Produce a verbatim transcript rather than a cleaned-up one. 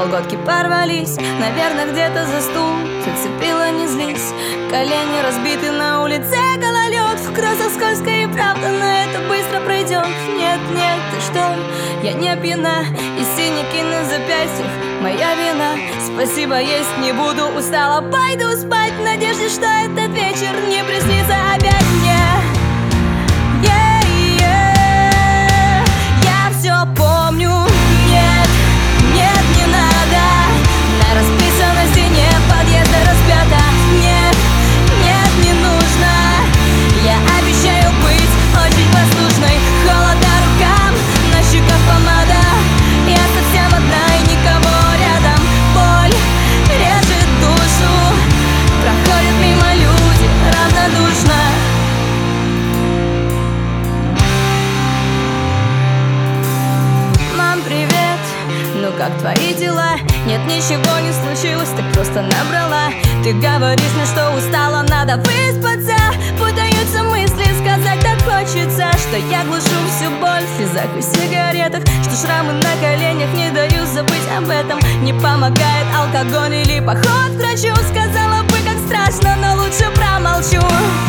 колготки порвались, наверное, где-то за стул зацепила, не злись. Колени разбиты, на улице гололед, в кроссах скользко и правда, но это быстро пройдет. Нет, нет, ты что, я не пьяна, и синяки на запястьях моя вина. Спасибо, есть не буду, устала, пойду спать в надежде, что этот вечер не приснится опять мне. Yeah, yeah. Я все помню. Нет, нет, не надо. На расписанной стене подъезда распята. Нет, нет, не нужно. Я обещаю быть очень послушной. Холода рукам, на щеках помада. Я совсем одна и никого рядом. Боль режет душу. Проходят мимо люди равнодушно. Мам, привет, ну как твои дела? Нет, ничего не случилось, так просто набрала. Ты говоришь мне, что устала, надо выспаться. Путаются мысли, сказать так хочется, что я глушу всю боль в слезах и сигаретах, что шрамы на коленях не дают забыть об этом. Не помогает алкоголь или поход к врачу. Сказала бы, как страшно, но лучше промолчу.